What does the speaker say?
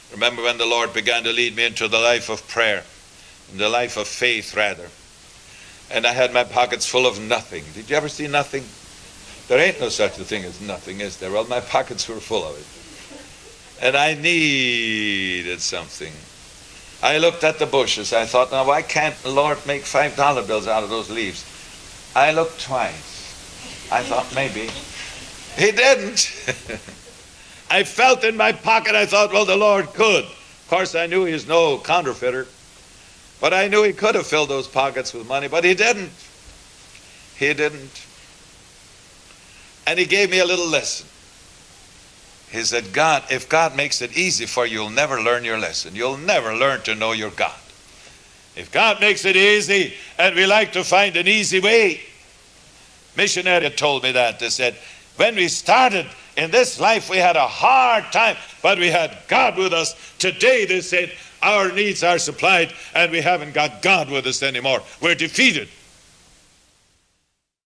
Remember when the Lord began to lead me into the life of prayer, the life of faith rather. And I had my pockets full of nothing. Did you ever see nothing? There ain't no such a thing as nothing, is there? Well, my pockets were full of it. And I needed something. I looked at the bushes. I thought, now why can't the Lord make $5 bills out of those leaves? I looked twice. I thought maybe. He didn't. I felt in my pocket. I thought, well, the Lord could. Of course, I knew he's no counterfeiter. But I knew he could have filled those pockets with money, but he didn't. He didn't. And he gave me a little lesson. He said, God, if God makes it easy for you, you'll never learn your lesson. You'll never learn to know your God. If God makes it easy, and we like to find an easy way. Missionary told me that. They said, when we started in this life, we had a hard time, but we had God with us. Today, they said, our needs are supplied, and we haven't got God with us anymore. We're defeated.